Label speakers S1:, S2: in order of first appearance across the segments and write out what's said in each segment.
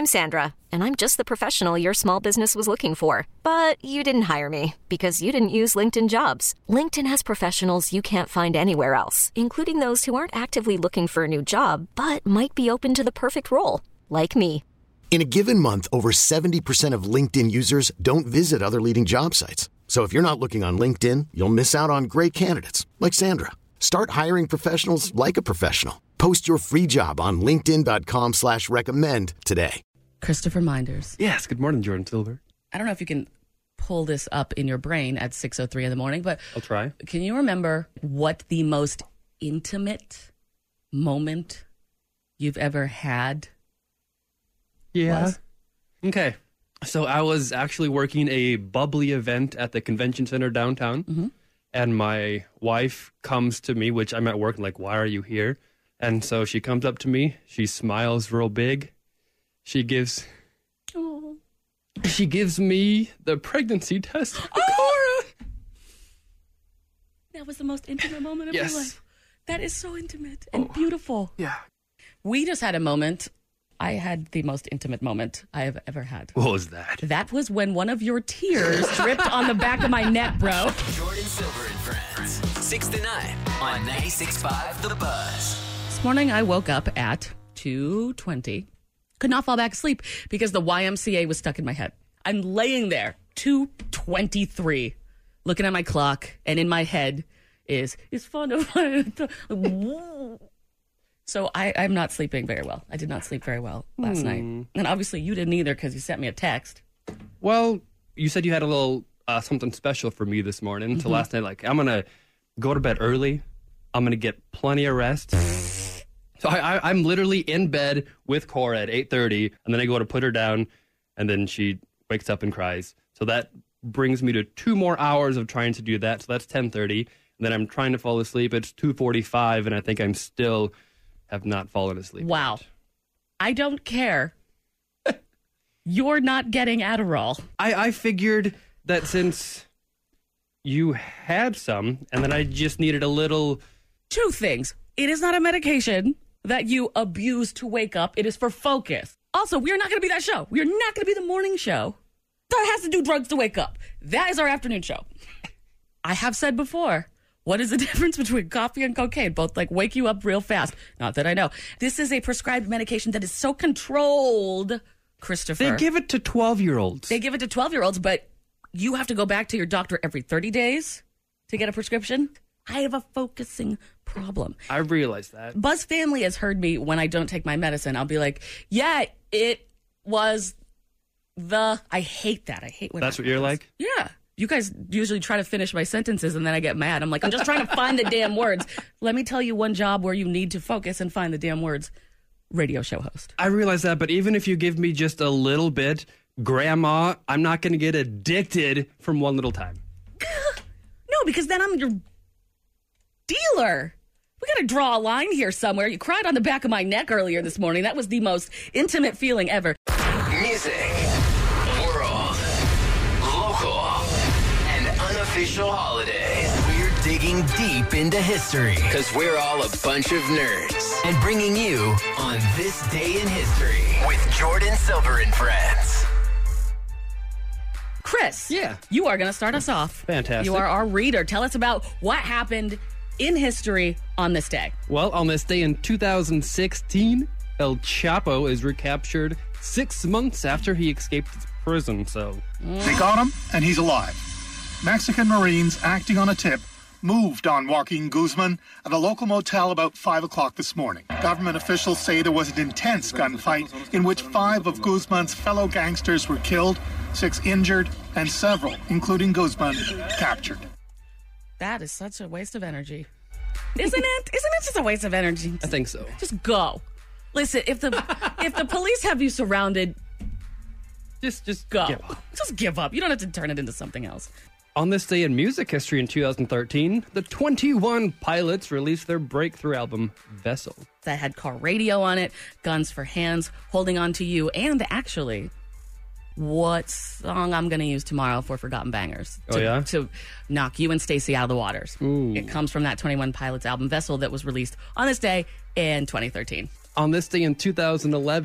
S1: I'm Sandra, and I'm just the professional your small business was looking for. But you didn't hire me because you didn't use LinkedIn Jobs. LinkedIn has professionals you can't find anywhere else, including those who aren't actively looking for a new job, but might be open to the perfect role, like me.
S2: In a given month, over 70% of LinkedIn users don't visit other leading job sites. So if you're not looking on LinkedIn, you'll miss out on great candidates like Sandra. Start hiring professionals like a professional. Post your free job on linkedin.com/recommend today.
S3: Christopher Minders.
S4: Yes, good morning, Jordan Silver.
S3: I don't know if you can pull this up in your brain at 6:03 in the morning, but
S4: I'll try.
S3: Can you remember what the most intimate moment you've ever had was?
S4: Okay. So I was actually working a bubbly event at the convention center downtown, and my wife comes to me, which I'm at work, and like, why are you here? And so she comes up to me, she smiles real big, she gives me the pregnancy test for Cora.
S3: That was the most intimate moment of
S4: Yes.
S3: your life. That is so intimate and beautiful.
S4: Yeah.
S3: We just had a moment. I had the most intimate moment I have ever had.
S4: What was that?
S3: That was when one of your tears dripped on the back of my neck, bro.
S5: Jordan Silver and Friends, 6 to 9 on 96.5 The Buzz.
S3: This morning I woke up at 2:20. Could not fall back asleep because the YMCA was stuck in my head. I'm laying there, 2:23, looking at my clock, and in my head is, it's fun to find. So I'm not sleeping very well. I did not sleep very well last night. And obviously you didn't either because you sent me a text.
S4: Well, you said you had a little something special for me this morning. So last night, like, I'm going to go to bed early. I'm going to get plenty of rest. So I'm literally in bed with Cora at 8:30, and then I go to put her down, and then she wakes up and cries. So that brings me to 2 more hours of trying to do that. So that's 10:30. And then I'm trying to fall asleep. It's 2:45, and I think I'm still have not fallen asleep.
S3: Wow.
S4: yet.
S3: I don't care. You're not getting Adderall.
S4: I figured that since you had some, and then I just needed a little...
S3: 2 things. It is not a medication that you abuse to wake up. It is for focus. Also, we are not going to be that show. We are not going to be the morning show that has to do drugs to wake up. That is our afternoon show. I have said before, what is the difference between coffee and cocaine? Both like wake you up real fast. Not that I know. This is a prescribed medication that is so controlled, Christopher.
S4: They give it to 12-year-olds.
S3: They give it to 12-year-olds, but you have to go back to your doctor every 30 days to get a prescription. I have a focusing problem.
S4: I realize that.
S3: Buzz family has heard me when I don't take my medicine. I'll be like, yeah, it was I hate that. I hate when
S4: That's
S3: that
S4: what you're
S3: happens.
S4: like?
S3: Yeah. You guys usually try to finish my sentences and then I get mad. I'm like, I'm just trying to find the damn words. Let me tell you one job where you need to focus and find the damn words. Radio show host.
S4: I realize that, but even if you give me just a little bit, Grandma, I'm not going to get addicted from one little time.
S3: No, because then I'm your dealer. We got to draw a line here somewhere. You cried on the back of my neck earlier this morning. That was the most intimate feeling ever.
S5: Music, world, local, and unofficial holidays. We're digging deep into history because we're all a bunch of nerds and bringing you on This Day in History with Jordan Silver and Friends.
S3: Chris,
S4: Yeah.
S3: you are going to start us off.
S4: Fantastic.
S3: You are our reader. Tell us about what happened in history on this day.
S4: Well, on this day in 2016, El Chapo is recaptured 6 months after he escaped prison, so...
S6: They got him, and he's alive. Mexican Marines, acting on a tip, moved on Joaquin Guzman at a local motel about 5 o'clock this morning. Government officials say there was an intense gunfight in which 5 of Guzman's fellow gangsters were killed, 6 injured, and several, including Guzman, captured.
S3: That is such a waste of energy. Isn't it? Isn't it just a waste of energy?
S4: I think so.
S3: Just go. Listen, if the police have you surrounded,
S4: Just
S3: go.
S4: give up.
S3: Just give up. You don't have to turn it into something else.
S4: On this day in music history in 2013, the 21 Pilots released their breakthrough album, Vessel.
S3: That had car radio on it, Guns for Hands, Holding On to You, and actually, what song I'm going to use tomorrow for Forgotten Bangers. To knock you and Stacey out of the waters.
S4: Ooh.
S3: It comes from that 21 Pilots album, Vessel, that was released on this day in 2013.
S4: On this day in 2011,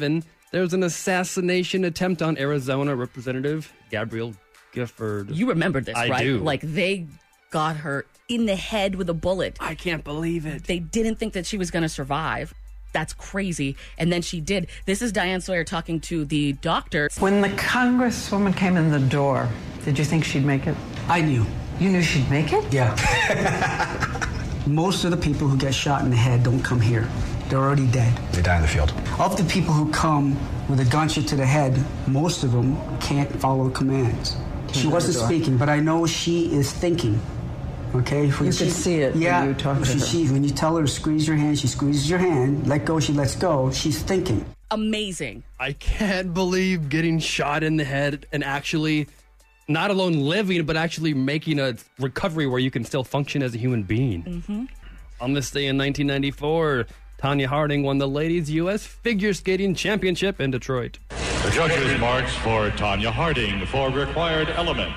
S4: There's an assassination attempt on Arizona Representative Gabrielle Gifford.
S3: You remember this,
S4: I
S3: right?
S4: do.
S3: Like, they got her in the head with a bullet.
S4: I can't believe it.
S3: They didn't think that she was going to survive. That's crazy. And then she did. This is Diane Sawyer talking to the doctor.
S7: When the congresswoman came in the door, did you think she'd make it?
S8: I knew.
S7: You knew she'd make it?
S8: Yeah. Most of the people who get shot in the head don't come here. They're already dead.
S9: They die in the field.
S8: Of the people who come with a gunshot to the head, most of them can't follow commands. She wasn't speaking, but I know she is thinking. Okay?
S7: You could see it when you talk to her.
S8: When you tell her to squeeze your hand, she squeezes your hand. Let go, she lets go. She's thinking.
S3: Amazing.
S4: I can't believe getting shot in the head and actually not alone living, but actually making a recovery where you can still function as a human being.
S3: Mm-hmm.
S4: On this day in 1994, Tanya Harding won the Ladies U.S. Figure Skating Championship in Detroit.
S10: The judges marks for Tanya Harding for required elements.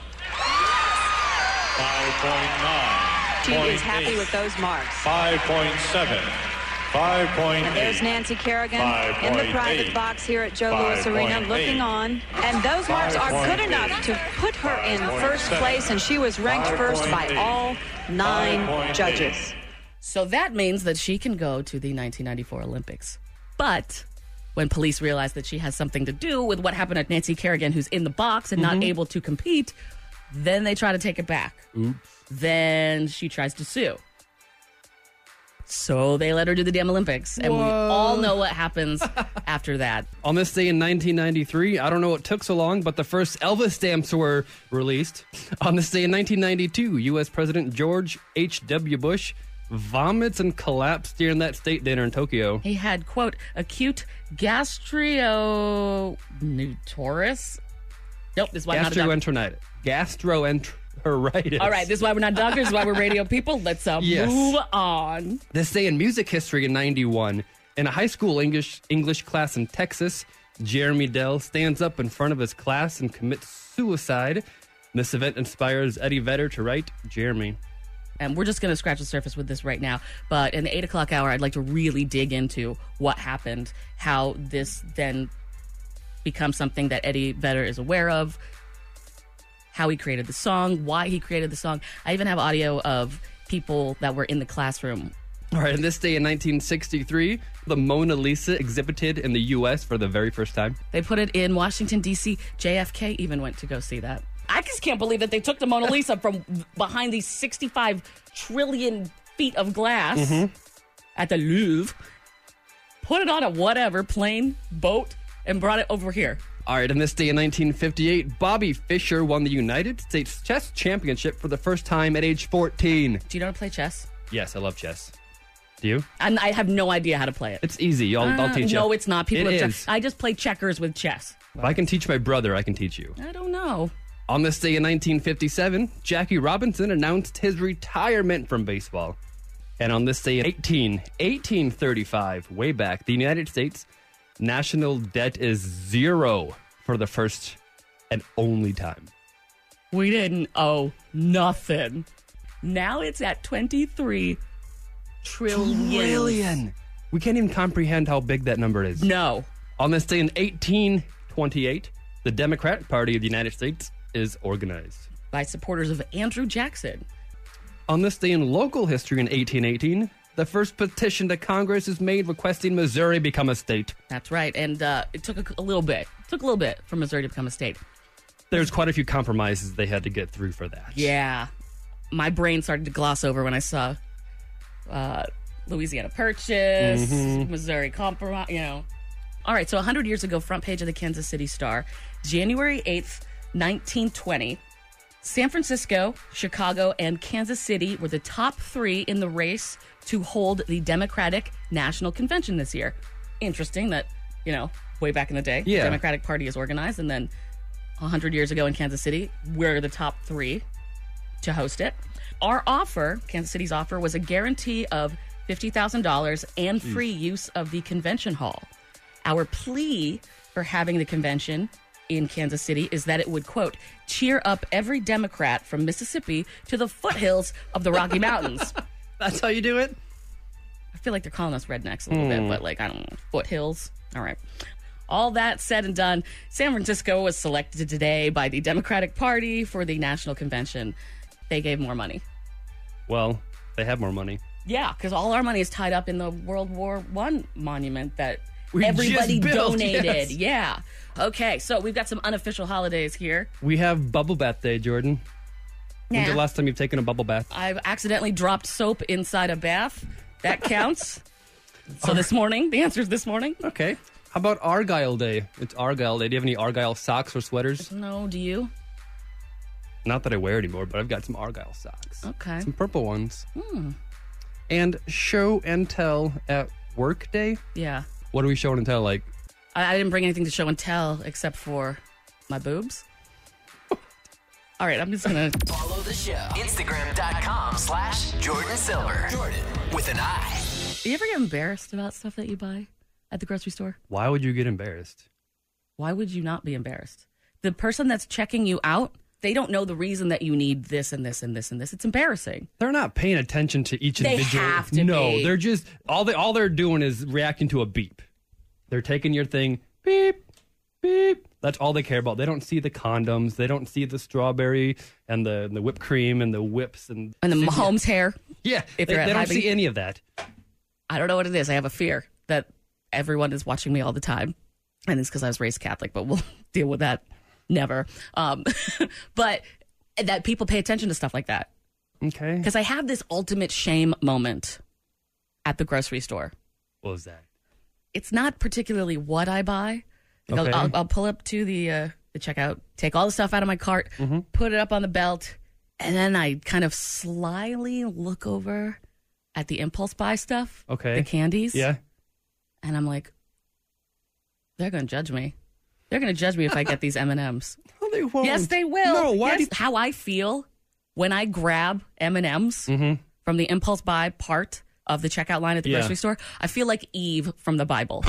S10: 5.9.
S11: She is happy with those marks.
S10: 5.7. 5.8.
S11: And there's Nancy Kerrigan in the private box here at Joe Louis Arena looking on. And those marks are good enough to put her in first place, and she was ranked first by all 9 judges.
S3: So that means that she can go to the 1994 Olympics. But when police realize that she has something to do with what happened at Nancy Kerrigan, who's in the box and not able to compete, then they try to take it back.
S4: Oops.
S3: Then she tries to sue. So they let her do the damn Olympics. And we all know what happens after that.
S4: On this day in 1993, I don't know what took so long, but the first Elvis stamps were released. On this day in 1992, U.S. President George H.W. Bush vomits and collapsed during that state dinner in Tokyo.
S3: He had, quote, acute gastroenteritis. Nope, this is why I'm not a doctor.
S4: Gastroenteritis.
S3: All right, this is why we're not doctors, this is why we're radio people. Let's move on.
S4: This day in music history in 91, in a high school English class in Texas, Jeremy Dell stands up in front of his class and commits suicide. This event inspires Eddie Vedder to write Jeremy.
S3: And we're just going to scratch the surface with this right now. But in the 8 o'clock hour, I'd like to really dig into what happened, how this then becomes something that Eddie Vedder is aware of, how he created the song, why he created the song. I even have audio of people that were in the classroom.
S4: All right, on this day in 1963, the Mona Lisa exhibited in the U.S. for the very first time.
S3: They put it in Washington, D.C. JFK even went to go see that. I just can't believe that they took the Mona Lisa from behind these 65 trillion feet of glass at the Louvre, put it on a whatever plane, boat, and brought it over here.
S4: All right, on this day in 1958, Bobby Fischer won the United States Chess Championship for the first time at age 14.
S3: Do you know how to play chess?
S4: Yes, I love chess. Do you?
S3: And I have no idea how to play it.
S4: It's easy. I'll teach you.
S3: No, it's not. People
S4: it
S3: have
S4: is.
S3: I just play checkers with chess.
S4: If I can teach my brother, I can teach you.
S3: I don't know.
S4: On this day in 1957, Jackie Robinson announced his retirement from baseball. And on this day in 1835, way back, the United States national debt is 0 for the first and only time.
S3: We didn't owe nothing. Now it's at 23 trillion.
S4: We can't even comprehend how big that number is.
S3: No.
S4: On this day in 1828, the Democratic Party of the United States is organized
S3: by supporters of Andrew Jackson.
S4: On this day in local history in 1818, the first petition to Congress is made requesting Missouri become a state.
S3: That's right. And it took a little bit. It took a little bit for Missouri to become a state.
S4: There's quite a few compromises they had to get through for that.
S3: Yeah. My brain started to gloss over when I saw Louisiana Purchase, Missouri Compromise, All right, so 100 years ago, front page of the Kansas City Star, January 8th, 1920, San Francisco, Chicago, and Kansas City were the top 3 in the race to hold the Democratic National Convention this year. Interesting that, way back in the day, the Democratic Party is organized, and then 100 years ago in Kansas City, we're the top 3 to host it. Our offer, Kansas City's offer, was a guarantee of $50,000 and free use of the convention hall. Our plea for having the convention in Kansas City is that it would, quote, cheer up every Democrat from Mississippi to the foothills of the Rocky Mountains.
S4: That's how you do it?
S3: I feel like they're calling us rednecks a little bit, but I don't know, foothills. All right. all that said and done, San Francisco was selected today by the Democratic Party for the National Convention. They gave more money.
S4: Well, they have more money.
S3: Yeah, because all our money is tied up in the World War I monument that
S4: We
S3: everybody
S4: just built,
S3: donated.
S4: yes.
S3: Yeah. Okay, so we've got some unofficial holidays here.
S4: We have Bubble Bath Day, Jordan. When's the last time you've taken a bubble bath?
S3: I've accidentally dropped soap inside a bath. That counts. So this morning, the answer is this morning.
S4: Okay. How about Argyle Day? It's Argyle Day. Do you have any Argyle socks or sweaters?
S3: No, do you?
S4: Not that I wear anymore, but I've got some Argyle socks.
S3: Okay.
S4: Some purple ones. And Show and Tell at Work Day?
S3: Yeah.
S4: What are we show and tell? Like,
S3: I didn't bring anything to show and tell except for my boobs. All right, I'm just going to...
S5: Follow the show. Instagram.com/Jordan Silver. Jordan with an I.
S3: Do you ever get embarrassed about stuff that you buy at the grocery store?
S4: why would you get embarrassed?
S3: Why would you not be embarrassed? The person that's checking you out, they don't know the reason that you need this and this and this and this. It's embarrassing.
S4: They're not paying attention to each
S3: They
S4: individual.
S3: have to
S4: No,
S3: be.
S4: they're just all they're doing is reacting to a beep. They're taking your thing, beep, beep. That's all they care about. They don't see the condoms. They don't see the strawberry and the whipped cream and the whips and
S3: the Mahomes hair.
S4: Yeah,
S3: If
S4: they
S3: you're at
S4: don't
S3: Hy-Vee.
S4: see any of that.
S3: I don't know what it is. I have a fear that everyone is watching me all the time. And it's because I was raised Catholic, but we'll deal with that never. But that people pay attention to stuff like that.
S4: Okay.
S3: Because I have this ultimate shame moment at the grocery store.
S4: What was that?
S3: It's not particularly what I buy. Like,
S4: Okay.
S3: I'll pull up to the checkout, take all the stuff out of my cart, put it up on the belt, and then I kind of slyly look over at the impulse buy stuff,
S4: Okay.
S3: the candies,
S4: Yeah.
S3: and I'm like, they're going to judge me. They're going to judge me if I get these M&Ms.
S4: No, they won't.
S3: Yes, they will.
S4: No, why?
S3: Yes, how I feel when I grab M&Ms from the impulse buy part of the checkout line at the
S4: Yeah.
S3: grocery store, I feel like Eve from the Bible.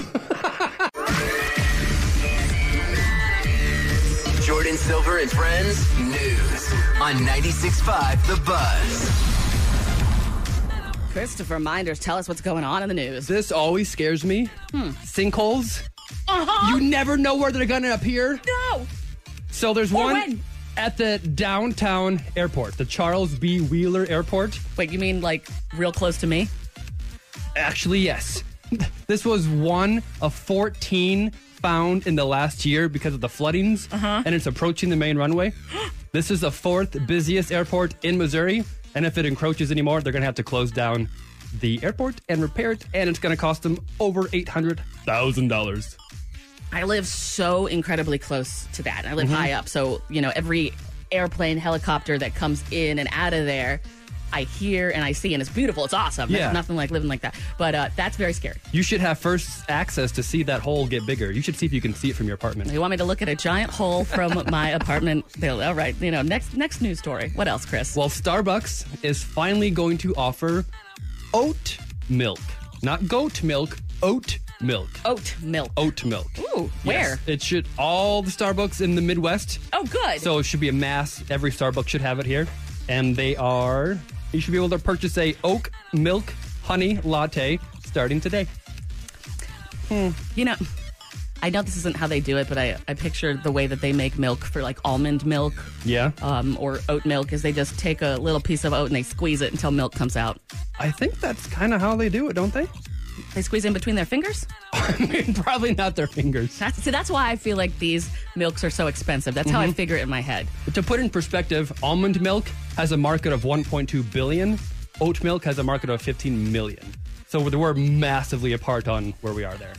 S5: Jordan Silver and Friends News on 96.5 The Buzz.
S3: Christopher Minders, tell us what's going on in the news.
S4: This always scares me. Sinkholes.
S3: Uh-huh.
S4: You never know where they're going to appear.
S3: No.
S4: So there's
S3: Or
S4: one
S3: when.
S4: at the downtown airport, the Charles B. Wheeler Airport.
S3: Wait, you mean like real close to me?
S4: Actually, yes. This was one of 14 found in the last year because of the floodings, and it's approaching the main runway. This is the fourth busiest airport in Missouri, and if it encroaches anymore, they're going to have to close down the airport and repair it, and it's going to cost them over $800,000.
S3: I live so incredibly close to that. I live high up, so, you know, every airplane, helicopter that comes in and out of there, I hear and I see, and it's beautiful. It's awesome.
S4: Yeah.
S3: There's nothing like living like that. But that's very scary.
S4: You should have first access to see that hole get bigger. You should see if you can see it from your apartment.
S3: You want me to look at a giant hole from my apartment? All right. You know, next news story. What else, Chris?
S4: Well, Starbucks is finally going to offer oat milk. Not goat milk, oat milk.
S3: Oat milk.
S4: Oat milk.
S3: Ooh, where?
S4: Yes, it should, all the Starbucks in the Midwest.
S3: Oh, good.
S4: So it should be a mass. Every Starbucks should have it here. And you should be able to purchase a oat milk honey latte starting today.
S3: You know, I know this isn't how they do it, but I picture the way that they make milk for like almond milk
S4: Yeah.
S3: or oat milk is they just take a little piece of oat and they squeeze it until milk comes out.
S4: I think that's kind of how they do it, don't they?
S3: They squeeze in between their fingers?
S4: I mean, probably not their fingers.
S3: That's why I feel like these milks are so expensive. That's how I figure it in my head.
S4: To put in perspective, almond milk has a market of 1.2 billion. Oat milk has a market of 15 million. So we're massively apart on where we are there.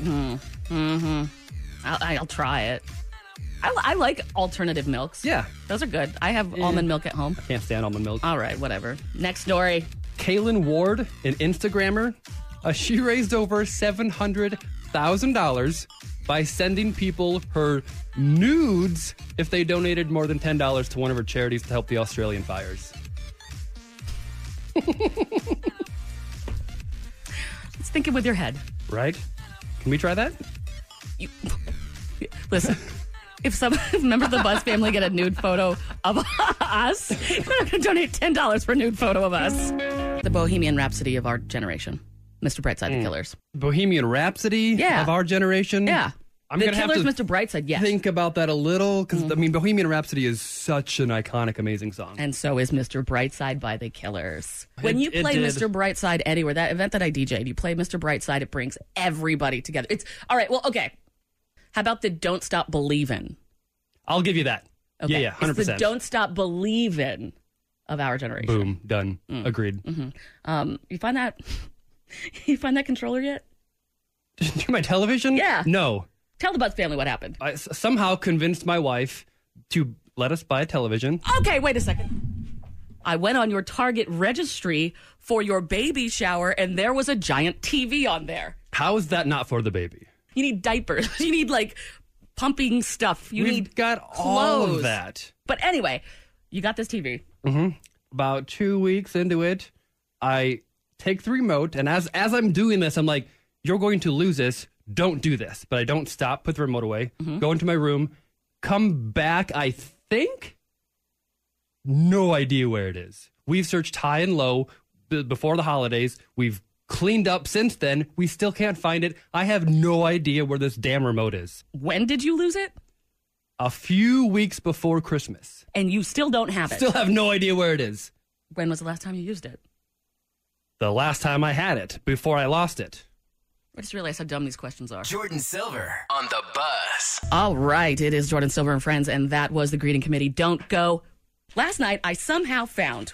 S3: I'll try it. I like alternative milks.
S4: Yeah.
S3: Those are good. I have almond milk at home.
S4: Can't stand almond milk.
S3: All right, whatever. Next story.
S4: Kaylin Ward, an Instagrammer, she raised over $700,000 by sending people her nudes if they donated more than $10 to one of her charities to help the Australian fires.
S3: Let's think it with your head.
S4: Right? Can we try that?
S3: Listen, if some member of the Buzz family get a nude photo of us, they're not going to donate $10 for a nude photo of us. The Bohemian Rhapsody of our generation. Mr. Brightside, The Killers.
S4: Bohemian Rhapsody
S3: Yeah.
S4: of our generation?
S3: Yeah.
S4: I'm
S3: The
S4: going to have
S3: Killers,
S4: to
S3: Mr. Brightside, yes.
S4: think about that a little, because, Bohemian Rhapsody is such an iconic, amazing song.
S3: And so is Mr. Brightside by the Killers. When you
S4: It
S3: play
S4: did.
S3: Mr. Brightside anywhere, that event that I DJ'd, you play Mr. Brightside, it brings everybody together. It's all right. Well, okay. How about the Don't Stop Believin'?
S4: I'll give you that.
S3: Okay.
S4: Yeah, 100%.
S3: It's the Don't Stop Believin' of our generation.
S4: Boom, done. Agreed.
S3: You find that? You find that controller yet?
S4: To my television?
S3: Yeah.
S4: No.
S3: Tell the Butts family what happened.
S4: I somehow convinced my wife to let us buy a television.
S3: Okay, wait a second. I went on your Target registry for your baby shower, and there was a giant TV on there.
S4: How is that not for the baby?
S3: You need diapers. You need, like, pumping stuff. You
S4: We've
S3: need
S4: got
S3: clothes.
S4: all of that.
S3: But anyway, you got this TV.
S4: About 2 weeks into it, I take the remote, and as I'm doing this, I'm like, you're going to lose this. Don't do this. But I don't stop, put the remote away, go into my room, come back, I think? No idea where it is. We've searched high and low before the holidays. We've cleaned up since then. We still can't find it. I have no idea where this damn remote is.
S3: When did you lose it?
S4: A few weeks before Christmas.
S3: And you still don't have it.
S4: Still have no idea where it is.
S3: When was the last time you used it?
S4: The last time I had it, before I lost it.
S3: I just realized how dumb these questions are.
S5: Jordan Silver on the bus.
S3: All right, it is Jordan Silver and Friends, and that was the greeting committee. Don't go. Last night, I somehow found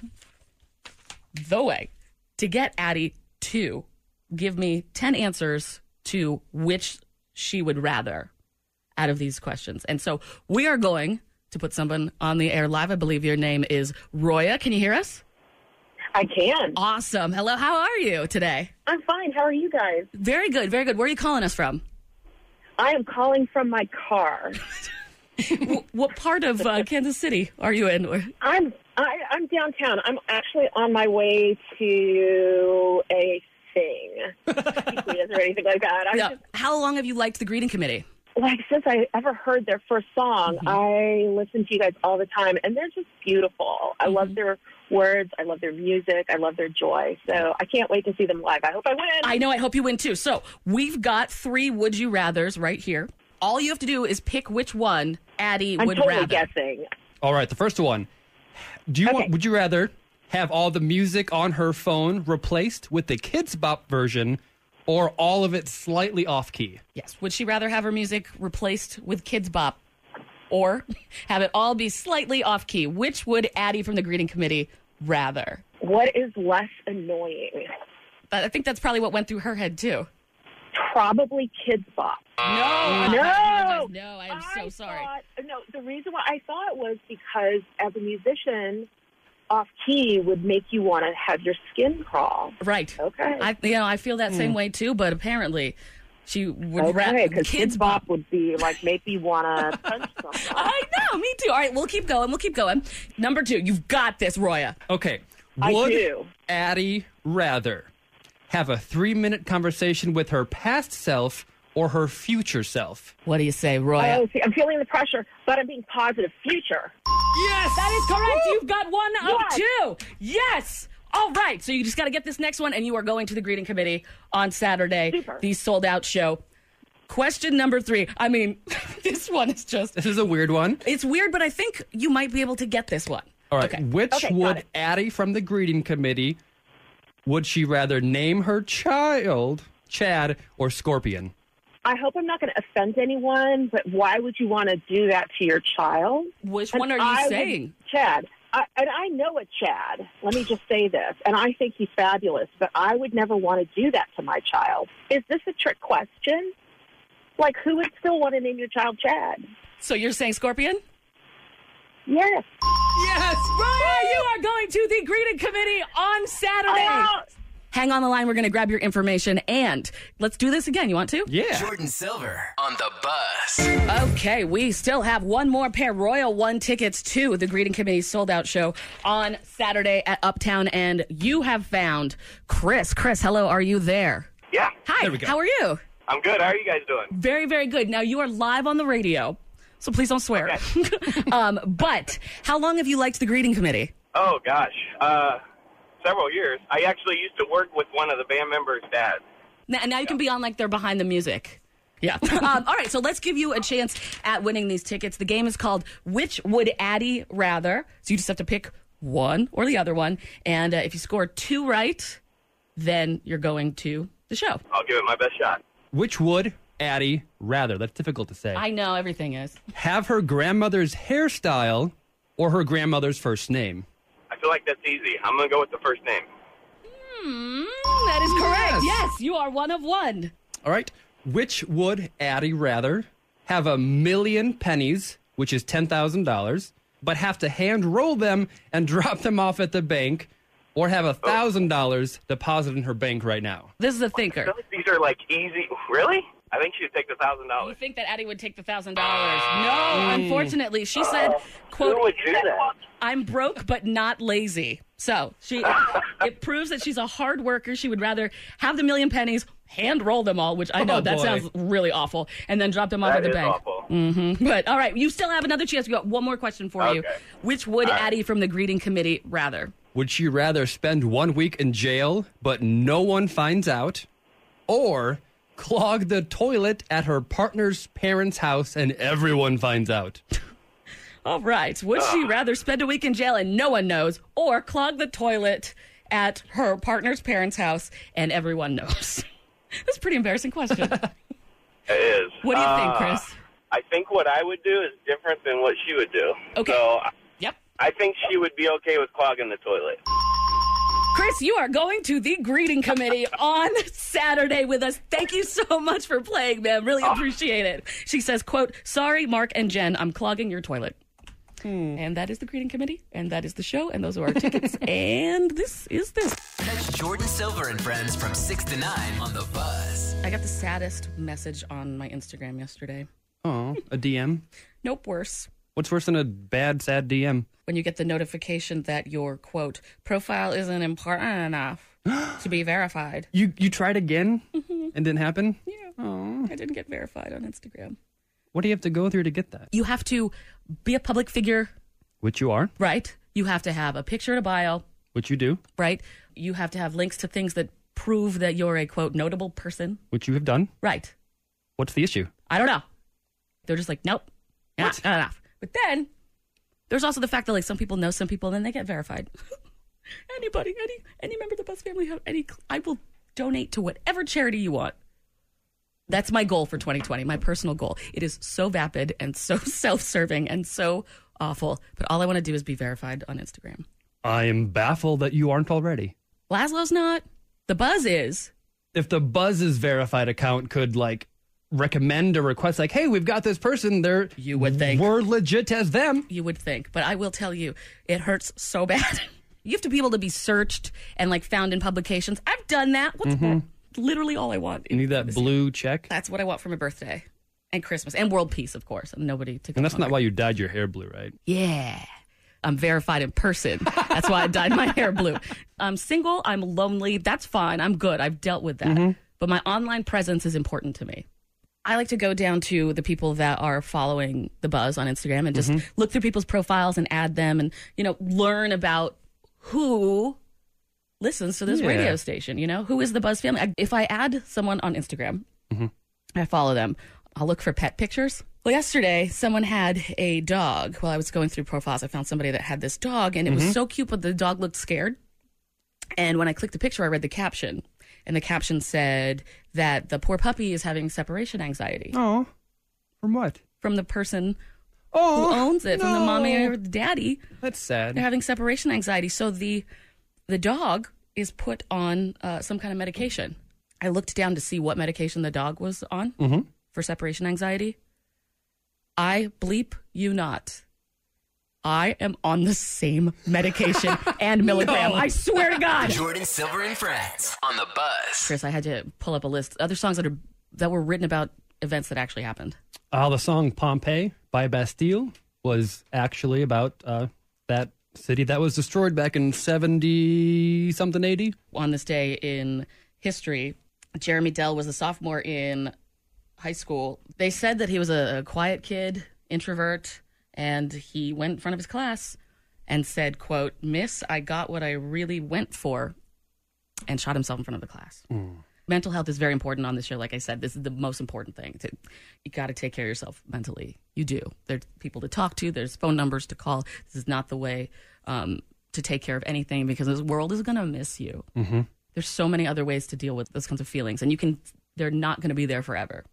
S3: the way to get Addie to give me 10 answers to which she would rather out of these questions. And so we are going to put someone on the air live. I believe your name is Roya. Can you hear us?
S9: I can.
S3: Awesome. Hello, how are you today?
S9: I'm fine. How are you guys?
S3: Very good, very good. Where are you calling us from?
S9: I am calling from my car.
S3: What part of Kansas City are you in?
S9: I'm downtown. I'm actually on my way to a thing. or anything like that.
S3: How long have you liked the greeting committee?
S9: Like, since I ever heard their first song, I listen to you guys all the time, and they're just beautiful. I love their words. I love their music. I love their joy. So I can't wait to see them live. I hope I win.
S3: I know. I hope you win, too. So we've got 3 Would You Rathers right here. All you have to do is pick which one Addie would rather.
S9: I'm totally guessing.
S4: All right, the first one. Would you rather have all the music on her phone replaced with the Kids Bop version, or all of it slightly off-key?
S3: Yes. Would she rather have her music replaced with Kids Bop or have it all be slightly off-key? Which would Addie from the greeting committee rather?
S9: What is less annoying?
S3: I think that's probably what went through her head, too.
S9: Probably Kids Bop.
S3: No, I am so sorry.
S9: The reason why I thought was because as a musician, off-key would make you want to have your skin crawl.
S3: Right.
S9: Okay.
S3: I feel that same way, too, but apparently she would rather
S9: because Kids Bop would be like, make me want to punch someone.
S3: I know, me too. All right, we'll keep going. Number 2, you've got this, Roya.
S4: Okay.
S9: I
S4: Would
S9: do.
S4: Addie rather have a 3-minute conversation with her past self or her future self?
S3: What do you say, Roya?
S9: Oh, see, I'm feeling the pressure, but I'm being positive. Future.
S3: Yes! That is correct.
S9: Woo!
S3: You've got 1 of 2. Yes! All right, so you just got to get this next one, and you are going to the greeting committee on Saturday,
S9: Super.
S3: The sold-out show. Question number 3. I mean, this one is just...
S4: This is a weird one.
S3: It's weird, but I think you might be able to get this one.
S4: All right.
S3: Okay.
S4: Which would Addie from the greeting committee, would she rather name her child Chad or Scorpion?
S9: I hope I'm not going to offend anyone, but why would you want to do that to your child?
S3: Which one are you saying?
S9: Chad. And I know a Chad. Let me just say this. And I think he's fabulous, but I would never want to do that to my child. Is this a trick question? Like, who would still want to name your child Chad?
S3: So you're saying Scorpion?
S9: Yes.
S3: Yes! Roya, you are going to the greeting committee on Saturday. Hang on the line. We're going to grab your information, and let's do this again. You want to?
S4: Yeah.
S5: Jordan Silver on the bus.
S3: Okay, we still have one more pair. Royal won tickets to the greeting committee sold-out show on Saturday at Uptown, and you have found Chris. Chris, hello. Are you there?
S12: Yeah.
S3: Hi.
S4: There we go.
S3: How are you?
S12: I'm good. How are you guys doing?
S3: Very, very good. Now, you are live on the radio, so please don't swear.
S12: Okay.
S3: But how long have you liked the greeting committee?
S12: Oh, gosh. Several years. I actually used to work with one of the band members' dads.
S3: Now you can be on, like, their behind the music Yeah. All right, so let's give you a chance at winning these tickets. The game is called Which Would Addie Rather? So you just have to pick one or the other one. And if you score 2 right, then you're going to the show.
S12: I'll give it my best shot.
S4: Which would Addie rather? That's difficult to say.
S3: I know, everything is.
S4: Have her grandmother's hairstyle or her grandmother's first name?
S12: I feel like that's easy. I'm going to go with the first name.
S3: That is correct. Yes, you are 1 of 1.
S4: All right. Which would Addie rather? Have 1,000,000 pennies, which is $10,000, but have to hand roll them and drop them off at the bank, or have $1,000 deposited in her bank right now?
S3: This is a thinker.
S12: I feel like these are like easy. Really? I think she would take the $1,000.
S3: You think that Addie would take the $1,000? No, unfortunately. She said, quote,
S12: Who would do that?
S3: I'm broke but not lazy. So it proves that she's a hard worker. She would rather have the 1,000,000 pennies, hand roll them all, which I know that sounds really awful, and then drop them off at the bank.
S12: Awful.
S3: Mm-hmm. But all right, you still have another chance. We got one more question for you. Which would Addie from the greeting committee rather?
S4: Would she rather spend 1 week in jail but no one finds out, or clog the toilet at her partner's parents' house and everyone finds out?
S3: All right. Would she rather spend a week in jail and no one knows, or clog the toilet at her partner's parents' house and everyone knows? That's a pretty embarrassing question.
S12: It is.
S3: What do you think, Chris?
S12: I think what I would do is different than what she would do.
S3: Okay.
S12: So
S3: Yep.
S12: I think she would be okay with clogging the toilet.
S3: Chris, you are going to the greeting committee on Saturday with us. Thank you so much for playing, man. Really appreciate it. She says, quote, sorry, Mark and Jen, I'm clogging your toilet. And that is the greeting committee, and that is the show, and those are our tickets, and this is this.
S5: Catch Jordan Silver and friends from 6 to 9 on The Buzz.
S3: I got the saddest message on my Instagram yesterday.
S4: Oh, a DM?
S3: Nope, worse.
S4: What's worse than a bad, sad DM?
S3: When you get the notification that your, quote, profile isn't important enough to be verified.
S4: You tried again and didn't happen?
S3: Yeah.
S4: Oh.
S3: I didn't get verified on Instagram.
S4: What do you have to go through to get that?
S3: You have to be a public figure.
S4: Which you are.
S3: Right. You have to have a picture and a bio.
S4: Which you do.
S3: Right. You have to have links to things that prove that you're a, quote, notable person.
S4: Which you have done.
S3: Right.
S4: What's the issue?
S3: I don't know. They're just like, nope. Not enough. But then there's also the fact that like some people know some people and then they get verified. Anybody, any member of the Buzz family have any, I will donate to whatever charity you want. That's my goal for 2020, my personal goal. It is so vapid and so self-serving and so awful, but all I want to do is be verified on Instagram.
S4: I am baffled that you aren't already.
S3: Laszlo's not. The Buzz is.
S4: If the Buzz's verified account could, like, recommend a request, like, hey, we've got this person,
S3: you would think
S4: we're legit as them.
S3: You would think, but I will tell you, it hurts so bad. You have to be able to be searched and, like, found in publications. I've done that. What's literally all I want.
S4: You need that blue check?
S3: That's what I want for my birthday and Christmas and world peace, of course. And nobody took.
S4: And that's not why you dyed your hair blue, right?
S3: Yeah. I'm verified in person. That's why I dyed my hair blue. I'm single. I'm lonely. That's fine. I'm good. I've dealt with that. But my online presence is important to me. I like to go down to the people that are following the Buzz on Instagram and just look through people's profiles and add them and, you know, learn about who listens to this radio station, you know? Who is the Buzz family? If I add someone on Instagram, I follow them, I'll look for pet pictures. Well, yesterday, someone had a dog. While I was going through profiles, I found somebody that had this dog, and it was so cute, but the dog looked scared. And when I clicked the picture, I read the caption, and the caption said that the poor puppy is having separation anxiety.
S4: Oh, from what?
S3: From the person who owns it, from the mommy or the daddy.
S4: That's sad.
S3: They're having separation anxiety. So the dog is put on some kind of medication. I looked down to see what medication the dog was on for separation anxiety. I bleep you not. I am on the same medication and milligram. No. I swear to God.
S5: Jordan Silver and Friends on The Buzz.
S3: Chris, I had to pull up a list. Other songs that were written about events that actually happened.
S4: The song Pompeii by Bastille was actually about that city that was destroyed back in 70-something 80.
S3: On this day in history, Jeremy Dell was a sophomore in high school. They said that he was a quiet kid, introvert, and he went in front of his class and said, quote, "Miss, I got what I really went for," and shot himself in front of the class. Mental health is very important on this show. Like I said, this is the most important thing. You got to take care of yourself mentally. You do. There's people to talk to. There's phone numbers to call. This is not the way to take care of anything, because this world is going to miss you.
S4: Mm-hmm.
S3: There's so many other ways to deal with those kinds of feelings, and they're not going to be there forever.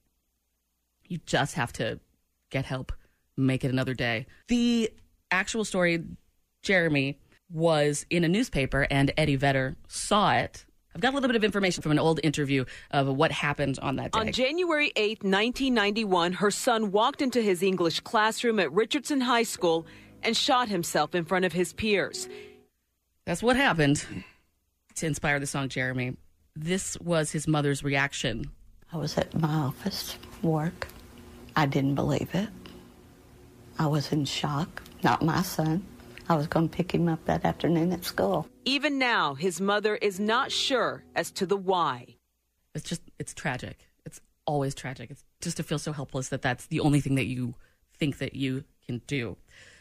S3: You just have to get help, make it another day. The actual story, Jeremy, was in a newspaper, and Eddie Vedder saw it. I've got a little bit of information from an old interview of what happened on that day.
S13: On January 8, 1991, her son walked into his English classroom at Richardson High School and shot himself in front of his peers.
S3: That's what happened to inspire the song Jeremy. This was his mother's reaction.
S14: I was at my office, work. I didn't believe it. I was in shock. Not my son. I was going to pick him up that afternoon at school.
S13: Even now, his mother is not sure as to the why.
S3: It's tragic. It's always tragic. It's just to feel so helpless that that's the only thing that you think that you can do.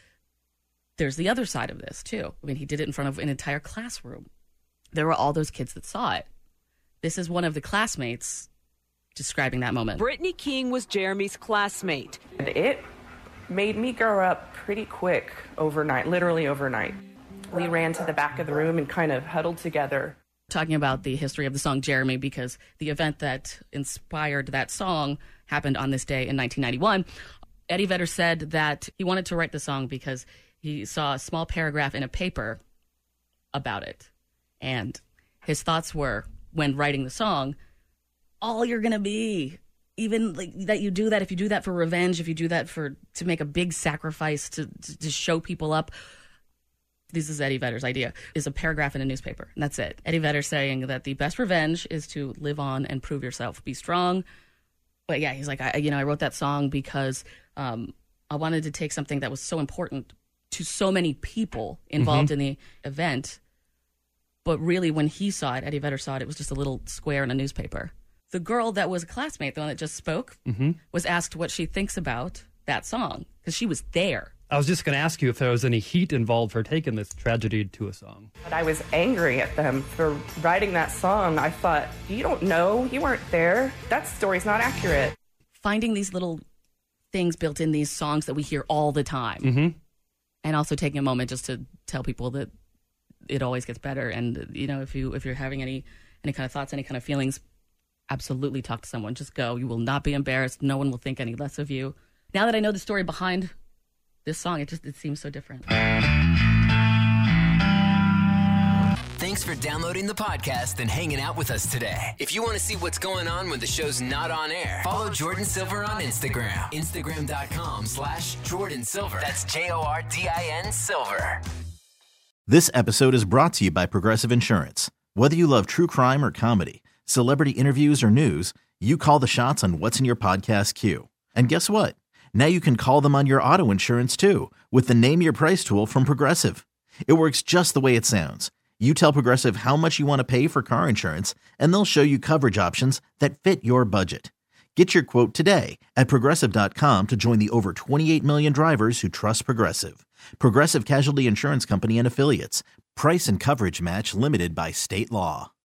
S3: There's the other side of this, too. I mean, he did it in front of an entire classroom. There were all those kids that saw it. This is one of the classmates describing that moment.
S13: Brittany King was Jeremy's classmate.
S15: It made me grow up pretty quick overnight, literally overnight. We ran to the back of the room and kind of huddled together.
S3: Talking about the history of the song Jeremy, because the event that inspired that song happened on this day in 1991. Eddie Vedder said that he wanted to write the song because he saw a small paragraph in a paper about it. And his thoughts were, when writing the song, all you're going to be, even like that you do that, if you do that for revenge, if you do that to make a big sacrifice to show people up. This is Eddie Vedder's idea, is a paragraph in a newspaper, and that's it. Eddie Vedder saying that the best revenge is to live on and prove yourself, be strong. But yeah, he's like, I wrote that song because I wanted to take something that was so important to so many people involved in the event. But really, when he saw it, Eddie Vedder saw it, it was just a little square in a newspaper. The girl that was a classmate, the one that just spoke, was asked what she thinks about that song, because she was there.
S4: I was just going to ask you if there was any heat involved for taking this tragedy to a song.
S15: But I was angry at them for writing that song. I thought, you don't know, you weren't there. That story's not accurate.
S3: Finding these little things built in these songs that we hear all the time. And also taking a moment just to tell people that it always gets better. And, if you're having any kind of thoughts, any kind of feelings, absolutely talk to someone. Just go. You will not be embarrassed. No one will think any less of you. Now that I know the story behind this song, it seems so different.
S5: Thanks for downloading the podcast and hanging out with us today. If you want to see what's going on when the show's not on air, follow Jordan Silver on Instagram. Instagram.com/Jordan Silver. That's JORDIN Silver.
S16: This episode is brought to you by Progressive Insurance. Whether you love true crime or comedy, celebrity interviews or news, you call the shots on what's in your podcast queue. And guess what? Now you can call them on your auto insurance too with the Name Your Price tool from Progressive. It works just the way it sounds. You tell Progressive how much you want to pay for car insurance, and they'll show you coverage options that fit your budget. Get your quote today at Progressive.com to join the over 28 million drivers who trust Progressive. Progressive Casualty Insurance Company and Affiliates. Price and coverage match limited by state law.